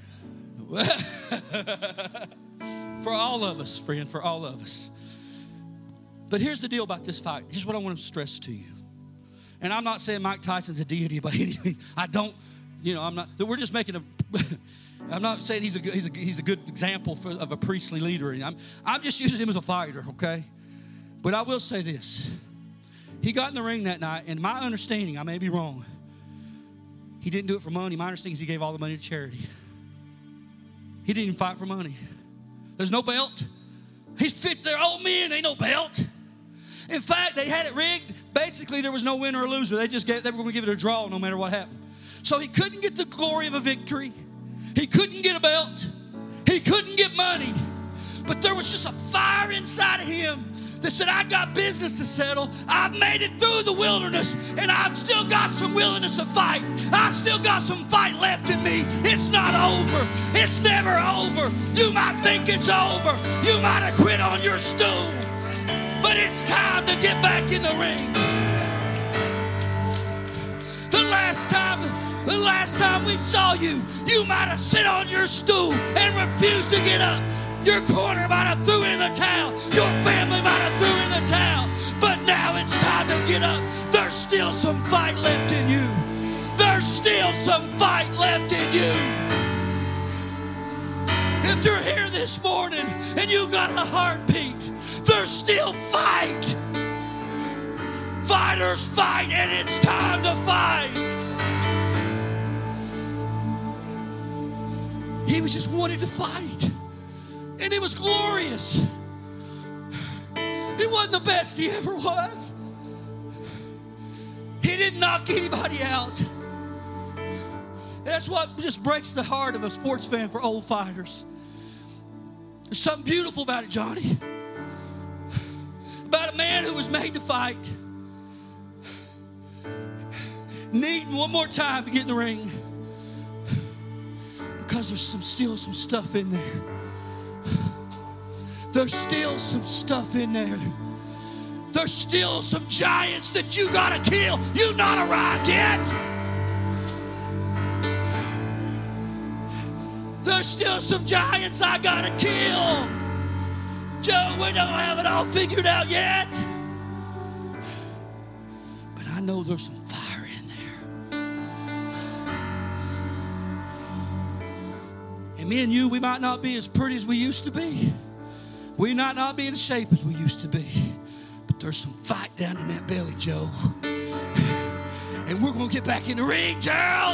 in the hair. For all of us, friend, for all of us. But here's the deal about this fight. Here's what I want to stress to you. And I'm not saying Mike Tyson's a deity by any means. I don't, I'm not. We're just making a. I'm not saying he's a good example of a priestly leader. I'm just using him as a fighter, okay? But I will say this. He got in the ring that night, and my understanding, I may be wrong, he didn't do it for money. My understanding is he gave all the money to charity. He didn't even fight for money. There's no belt. They're old men, ain't no belt. In fact, they had it rigged. Basically, there was no winner or loser. They were going to give it a draw no matter what happened. So he couldn't get the glory of a victory. He couldn't get a belt. He couldn't get money. But there was just a fire inside of him that said, I got business to settle. I've made it through the wilderness, and I've still got some willingness to fight. I've still got some fight left in me. It's not over. It's never over. You might think it's over. You might have quit on your stool. But it's time to get back in the ring. The last time we saw you, you might have sit on your stool and refused to get up. Your corner might have threw in the towel. Your family might have threw in the towel. But now it's time to get up. There's still some fight left in you. There's still some fight left in you. If you're here this morning and you got a heartbeat, there's still fight. Fighters fight, and it's time to fight. He was just wanted to fight. And it was glorious. It wasn't the best he ever was. He didn't knock anybody out. That's what just breaks the heart of a sports fan for old fighters. There's something beautiful about it, Johnny. About a man who was made to fight. Needing one more time to get in the ring. Because there's still some stuff in there. There's still some stuff in there. There's still some giants that you gotta kill. You've not arrived yet. There's still some giants I gotta kill. Joe, we don't have it all figured out yet. But I know there's some fire in there. And me and you, we might not be as pretty as we used to be. We might not be in shape as we used to be. But there's some fight down in that belly, Joe. And we're going to get back in the ring, Gerald.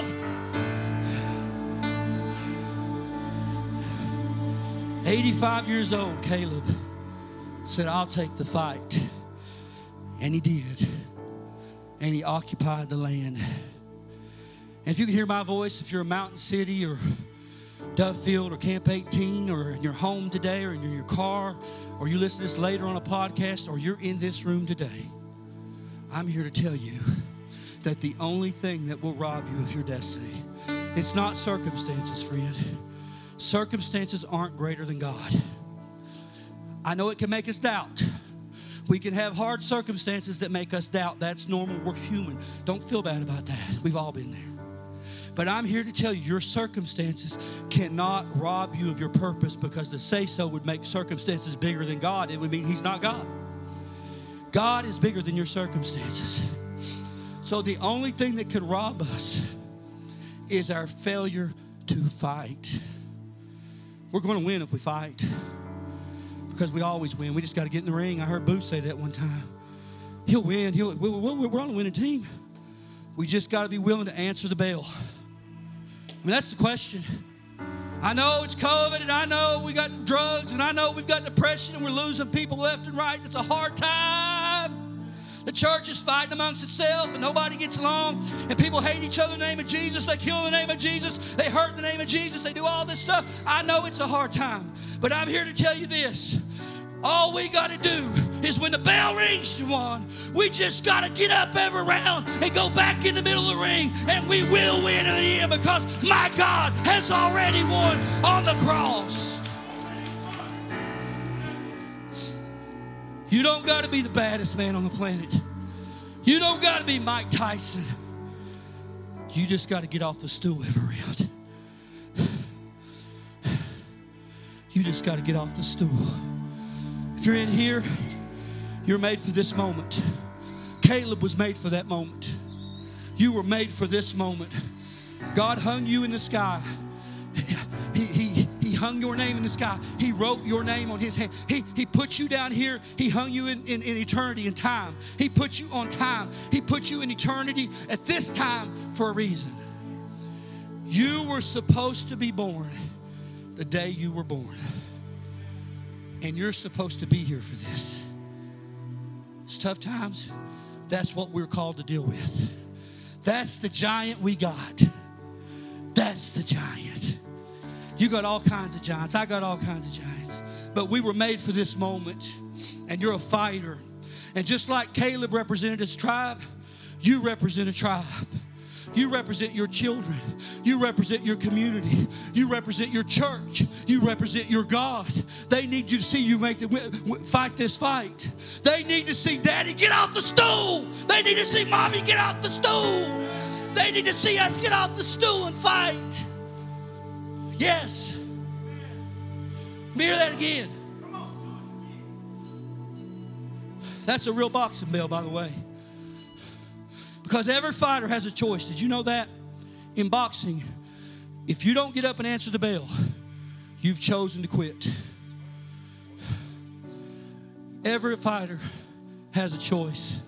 85 years old, Caleb said, I'll take the fight. And he did. And he occupied the land. And if you can hear my voice, if you're a Mountain City or Duffield or Camp 18 or in your home today or in your car or you listen to this later on a podcast or you're in this room today, I'm here to tell you that the only thing that will rob you of your destiny, it's not circumstances, friend. Circumstances aren't greater than God. I know it can make us doubt. We can have hard circumstances that make us doubt. That's normal. We're human. Don't feel bad about that. We've all been there. But I'm here to tell you, your circumstances cannot rob you of your purpose, because to say so would make circumstances bigger than God. It would mean He's not God. God is bigger than your circumstances. So the only thing that could rob us is our failure to fight. We're going to win if we fight, because we always win. We just got to get in the ring. I heard Boo say that one time. He'll win. We're on a winning team. We just got to be willing to answer the bell. I mean, that's the question. I know it's COVID, and I know we got drugs, and I know we've got depression, and we're losing people left and right. It's a hard time. The church is fighting amongst itself, and nobody gets along, and people hate each other in the name of Jesus. They kill in the name of Jesus. They hurt in the name of Jesus. They do all this stuff. I know it's a hard time, but I'm here to tell you this. All we got to do is when the bell rings, Juwan, we just got to get up every round and go back in the middle of the ring, and we will win in the end, because my God has already won on the cross. You don't got to be the baddest man on the planet. You don't got to be Mike Tyson. You just got to get off the stool every round. You just got to get off the stool. If you're in here, you're made for this moment. Caleb was made for that moment. You were made for this moment. God hung you in the sky. He hung your name in the sky. He wrote your name on His hand. He put you down here. He hung you in eternity and time. He put you on time. He put you in eternity at this time for a reason. You were supposed to be born the day you were born. And you're supposed to be here for this. It's tough times. That's what we're called to deal with. That's the giant we got. That's the giant. You got all kinds of giants. I got all kinds of giants. But we were made for this moment. And you're a fighter. And just like Caleb represented his tribe, you represent a tribe. You represent your children. You represent your community. You represent your church. You represent your God. They need you to see you fight this fight. They need to see Daddy get off the stool. They need to see Mommy get off the stool. They need to see us get off the stool and fight. Yes. Let me hear that again. That's a real boxing bell, by the way. Because every fighter has a choice. Did you know that? In boxing, if you don't get up and answer the bell, you've chosen to quit. Every fighter has a choice.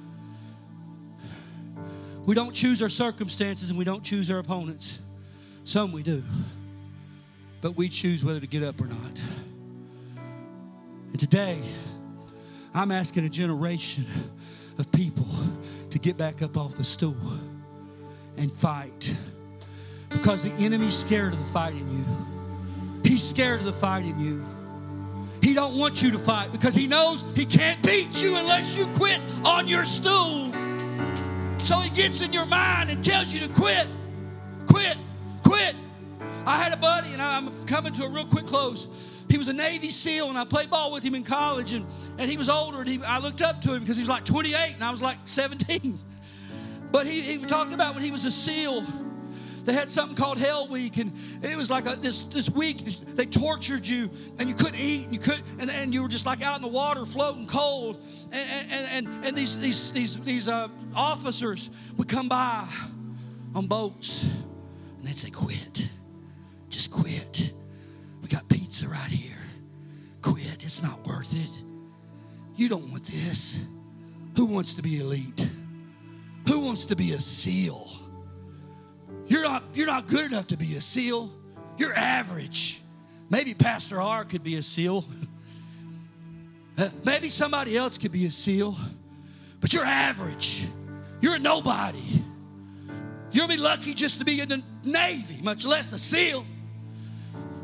We don't choose our circumstances and we don't choose our opponents. Some we do. But we choose whether to get up or not. And today, I'm asking a generation of people to get back up off the stool and fight. Because the enemy's scared of the fight in you. He's scared of the fight in you. He don't want you to fight because he knows he can't beat you unless you quit on your stool. So he gets in your mind and tells you to quit. Quit. Quit. I had a buddy, and I'm coming to a real quick close. He was a Navy SEAL, and I played ball with him in college, and he was older, and I looked up to him because he was like 28, and I was like 17. But he talked about when he was a SEAL, they had something called Hell Week, and it was like this week, they tortured you, and you couldn't eat, and you were just like out in the water floating cold, and these officers would come by on boats, and they'd say, quit, just quit. We got pizza right here. Quit. It's not worth it. You don't want this. Who wants to be elite? Who wants to be a SEAL? You're not good enough to be a SEAL. You're average. Maybe Pastor R could be a SEAL. Maybe somebody else could be a SEAL. But you're average. You're a nobody. You'll be lucky just to be in the Navy, much less a SEAL.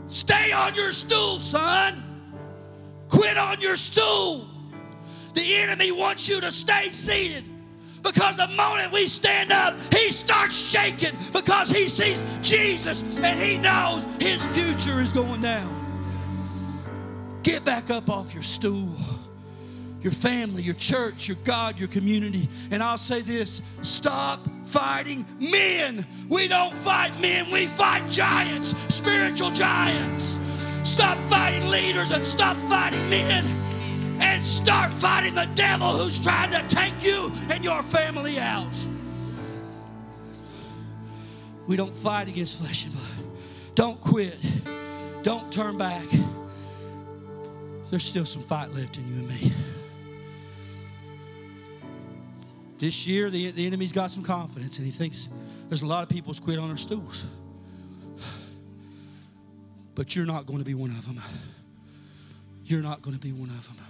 Stay on your stool, son. Quit on your stool. The enemy wants you to stay seated, because the moment we stand up, he starts shaking because he sees Jesus and he knows his future is going down. Get back up off your stool. Your family, your church, your God, your community. And I'll say this, stop fighting men. We don't fight men, we fight giants, spiritual giants. Stop fighting leaders and stop fighting men, and start fighting the devil who's trying to take you and your family out. We don't fight against flesh and blood. Don't quit. Don't turn back. There's still some fight left in you and me. This year, the enemy's got some confidence, and he thinks there's a lot of people who's quit on their stools. But you're not going to be one of them. You're not going to be one of them.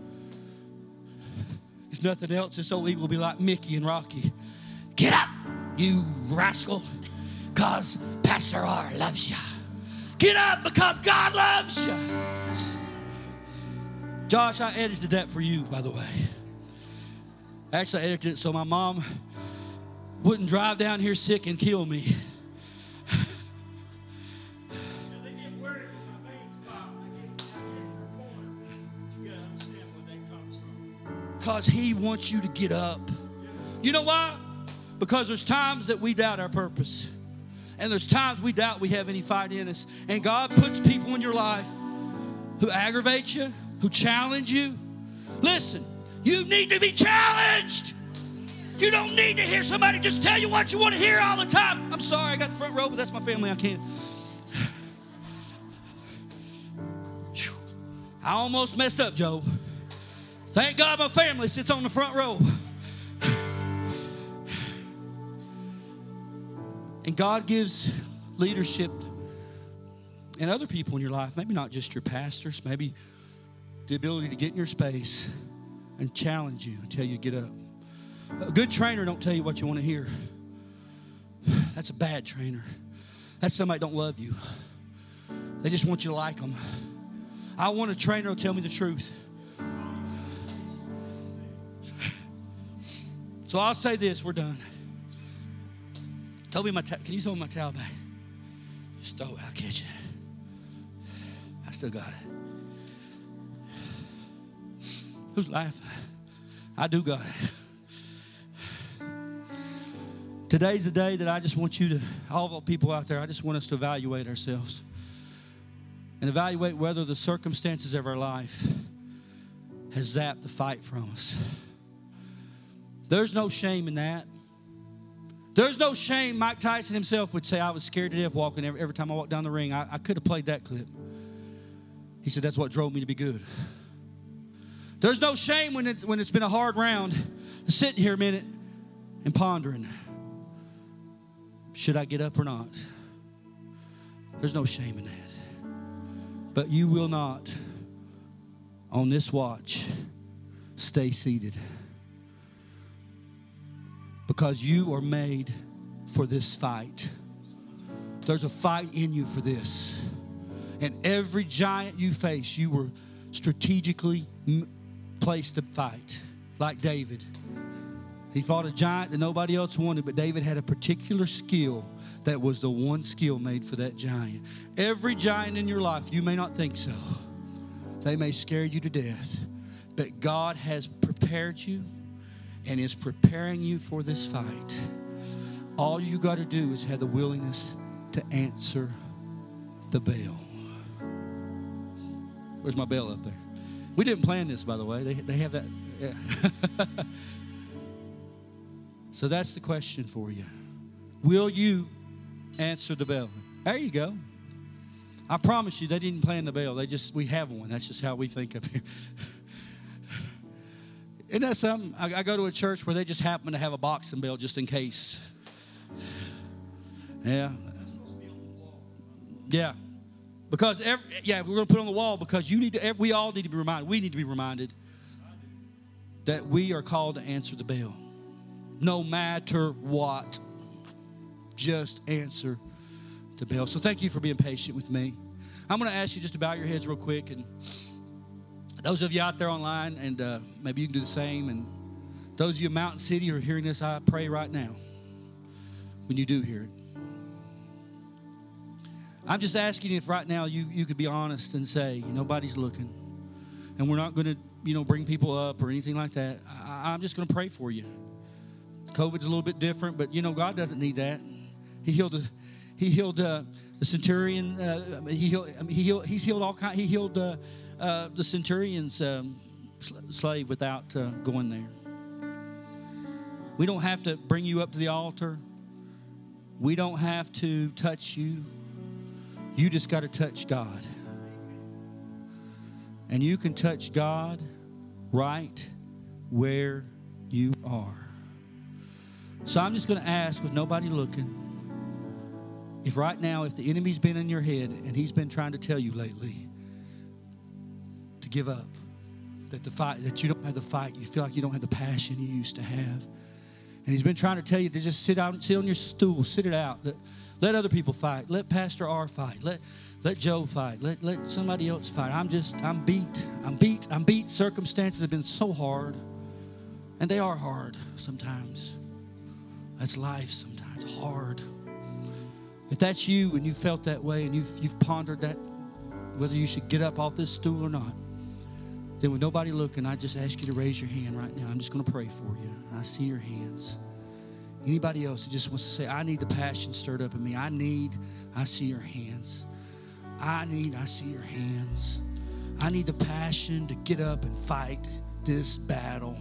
If nothing else, this old eagle will be like Mickey and Rocky. Get up, you rascal, because Pastor R loves you. Get up because God loves you. Josh, I edited that for you, by the way. Actually, I edited it so my mom wouldn't drive down here sick and kill me. They get worried when my veins pop. I get reported. You got to understand where that comes from. Because he wants you to get up. You know why? Because there's times that we doubt our purpose. And there's times we doubt we have any fight in us. And God puts people in your life who aggravate you, who challenge you. Listen, you need to be challenged. You don't need to hear somebody just tell you what you want to hear all the time. I'm sorry, I got the front row, but that's my family. I can't. I almost messed up, Joe. Thank God my family sits on the front row. And God gives leadership and other people in your life, maybe not just your pastors, maybe the ability to get in your space and challenge you until you get up. A good trainer don't tell you what you want to hear. That's a bad trainer. That's somebody that don't love you. They just want you to like them. I want a trainer who will tell me the truth. So I'll say this, we're done. Can you throw me my towel back? Just throw it, I'll catch it. I still got it. Who's laughing? I do got it. Today's the day that I just want you to, all the people out there, I just want us to evaluate ourselves. And evaluate whether the circumstances of our life has zapped the fight from us. There's no shame in that. There's no shame. Mike Tyson himself would say, I was scared to death walking every time I walked down the ring. I could have played that clip. He said, that's what drove me to be good. There's no shame when it's been a hard round, sitting here a minute and pondering, should I get up or not? There's no shame in that. But you will not, on this watch, stay seated. Because you are made for this fight. There's a fight in you for this. And every giant you face, you were strategically placed to fight. Like David. He fought a giant that nobody else wanted, but David had a particular skill that was the one skill made for that giant. Every giant in your life, you may not think so. They may scare you to death. But God has prepared you and is preparing you for this fight. All you got to do is have the willingness to answer the bell. Where's my bell up there? We didn't plan this, by the way. They have that. Yeah. So that's the question for you. Will you answer the bell? There you go. I promise you, they didn't plan the bell. We have one. That's just how we think up here. Isn't that something? I go to a church where they just happen to have a boxing bell just in case. Yeah. Yeah. Because we're going to put it on the wall because we all need to be reminded. We need to be reminded that we are called to answer the bell. No matter what. Just answer the bell. So thank you for being patient with me. I'm going to ask you just to bow your heads real quick. And those of you out there online, and maybe you can do the same. And those of you in Mountain City who are hearing this, I pray right now, when you do hear it. I'm just asking you if right now you could be honest and say, nobody's looking. And we're not going to, bring people up or anything like that. I'm just going to pray for you. COVID's a little bit different, but, God doesn't need that. He healed the centurion. He's healed all kinds. He healed the centurion's slave without going there. We don't have to bring you up to the altar. We don't have to touch you. You just got to touch God. And you can touch God right where you are. So I'm just going to ask, with nobody looking, if right now, if the enemy's been in your head and he's been trying to tell you lately to give up, that you don't have the fight, you feel like you don't have the passion you used to have, and he's been trying to tell you to just sit on your stool, sit it out. Let other people fight. Let Pastor R fight. Let Joe fight. Let somebody else fight. I'm beat. Circumstances have been so hard. And they are hard sometimes. That's life sometimes, hard. If that's you and you felt that way and you've pondered that, whether you should get up off this stool or not, then with nobody looking, I just ask you to raise your hand right now. I'm just going to pray for you. And I see your hands. Anybody else who just wants to say, I need the passion stirred up in me. I see your hands. I see your hands. I need the passion to get up and fight this battle.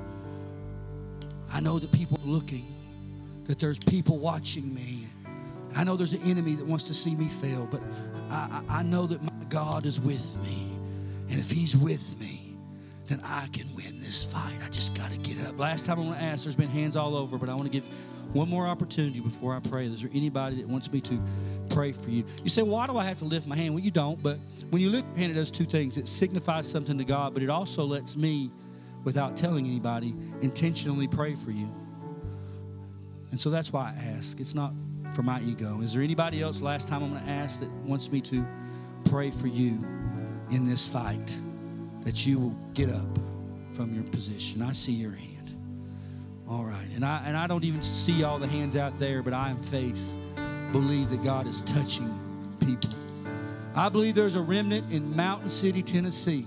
I know that people are looking, that there's people watching me. I know there's an enemy that wants to see me fail, but I know that my God is with me. And if he's with me, then I can win this fight. I just got to get up. Last time I want to ask, there's been hands all over, but I want to give one more opportunity before I pray. Is there anybody that wants me to pray for you? You say, why do I have to lift my hand? Well, you don't, but when you lift your hand, it does two things. It signifies something to God, but it also lets me, without telling anybody, intentionally pray for you. And so that's why I ask. It's not for my ego. Is there anybody else, last time I'm going to ask, that wants me to pray for you in this fight, that you will get up from your position? I see your hand. All right. And I don't even see all the hands out there, but I in faith believe that God is touching people. I believe there's a remnant in Mountain City, Tennessee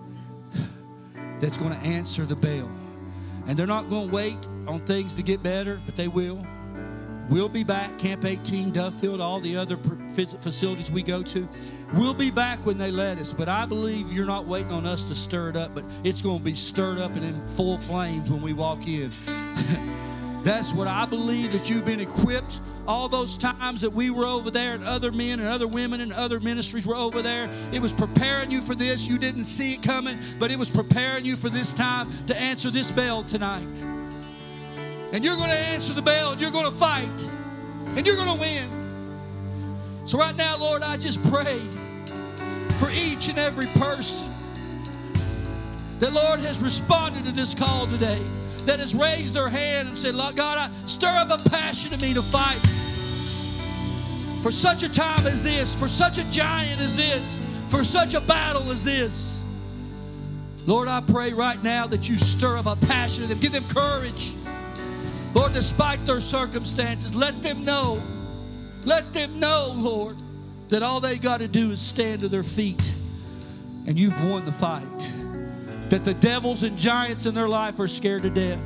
that's going to answer the bell. And they're not going to wait on things to get better, but they will. We'll be back, Camp 18, Duffield, all the other facilities we go to. We'll be back when they let us, but I believe you're not waiting on us to stir it up, but it's going to be stirred up and in full flames when we walk in. That's what I believe, that you've been equipped. All those times that we were over there and other men and other women and other ministries were over there, it was preparing you for this. You didn't see it coming, but it was preparing you for this time to answer this bell tonight. And you're going to answer the bell, and you're going to fight, and you're going to win. So right now, Lord, I just pray for each and every person that, Lord, has responded to this call today, that has raised their hand and said, Lord God, stir up a passion in me to fight for such a time as this, for such a giant as this, for such a battle as this. Lord, I pray right now that you stir up a passion in them. Give them courage. Lord, despite their circumstances, let them know, Lord, that all they got to do is stand to their feet and you've won the fight. That the devils and giants in their life are scared to death.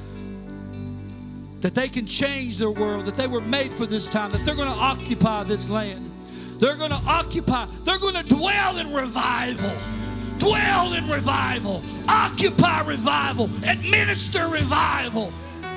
That they can change their world, that they were made for this time, that they're going to occupy this land. They're going to occupy, they're going to dwell in revival. Dwell in revival. Occupy revival. Administer revival.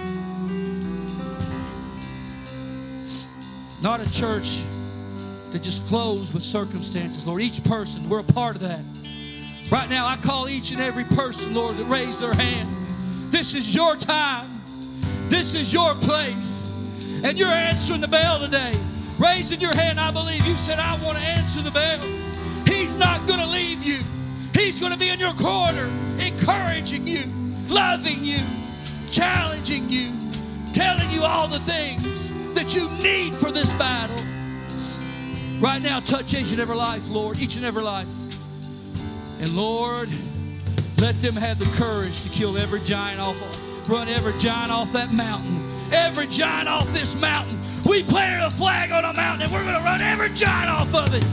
Not a church that just flows with circumstances, Lord. Each person, we're a part of that. Right now, I call each and every person, Lord, that raised their hand. This is your time. This is your place. And you're answering the bell today. Raising your hand, I believe you said, I want to answer the bell. He's not going to leave you. He's going to be in your corner, encouraging you, loving you, challenging you, telling you all the things that you need for this battle. Right now, touch each and every life, Lord, each and every life. And Lord, let them have the courage to kill every giant off, run every giant off that mountain. Every giant off this mountain. We planted a flag on a mountain and we're going to run every giant off of it.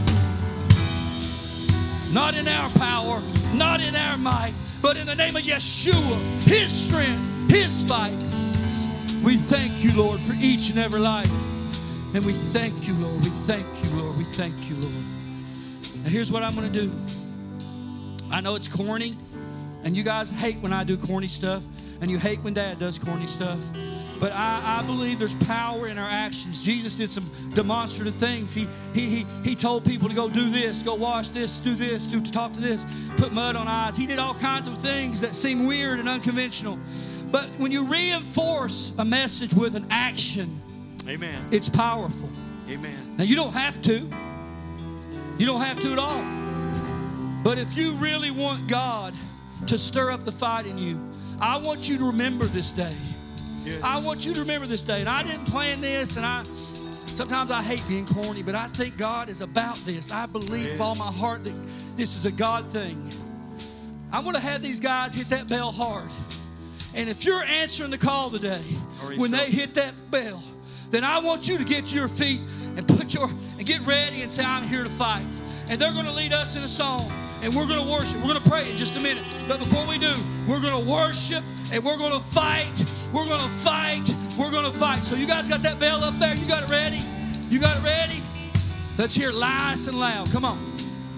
Not in our power, not in our might, but in the name of Yeshua, His strength, His fight. We thank you, Lord, for each and every life. And we thank you, Lord. We thank you, Lord. We thank you, Lord. Now here's what I'm going to do. I know it's corny, and you guys hate when I do corny stuff, and you hate when Dad does corny stuff. But I believe there's power in our actions. Jesus did some demonstrative things. He told people to go do this, go wash this, do this, to talk to this, put mud on eyes. He did all kinds of things that seem weird and unconventional. But when you reinforce a message with an action, Amen. It's powerful. Amen. Now, you don't have to. You don't have to at all. But if you really want God to stir up the fight in you, I want you to remember this day. Yes. I want you to remember this day. And I didn't plan this, and sometimes I hate being corny, but I think God is about this. I believe with all my heart that this is a God thing. I'm going to have these guys hit that bell hard. And if you're answering the call today, when they hit that bell, then I want you to get to your feet and get ready and say, I'm here to fight. And they're going to lead us in a song, and we're going to worship. We're going to pray in just a minute. But before we do, we're going to worship, and we're going to fight. We're going to fight. We're going to fight. So you guys got that bell up there? You got it ready? You got it ready? Let's hear it nice and loud. Come on.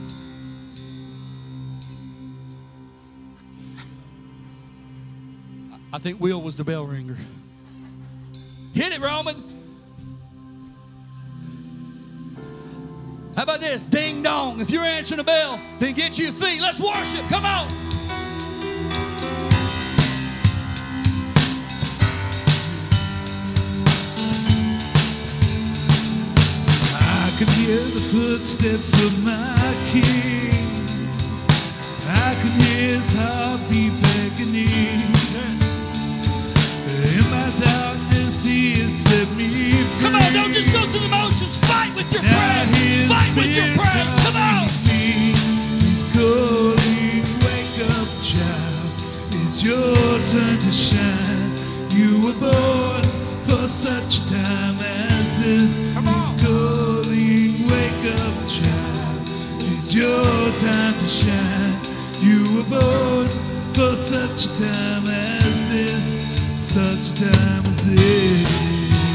I think Will was the bell ringer. Hit it, Roman. How about this? Ding dong. If you're answering the bell, then get to your feet. Let's worship. Come on. I can hear the footsteps of my King. I can hear His heartbeat beckoning. In my darkness, He has set me free. Come on, don't just go through the motions. Fight with your praise. Fight with your praise. Come on. He's calling, wake up, child. It's your turn to shine. You were born for such a time as this. He's calling, wake up, child. It's your time to shine. You were born for such a time as this. Such a time as this.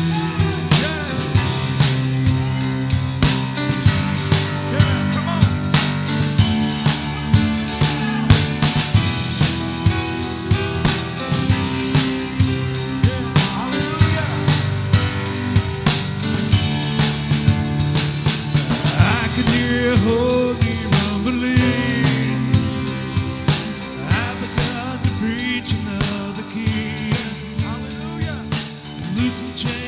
Holy rumbling, I've begun to preach another King. Hallelujah. Loosen chains.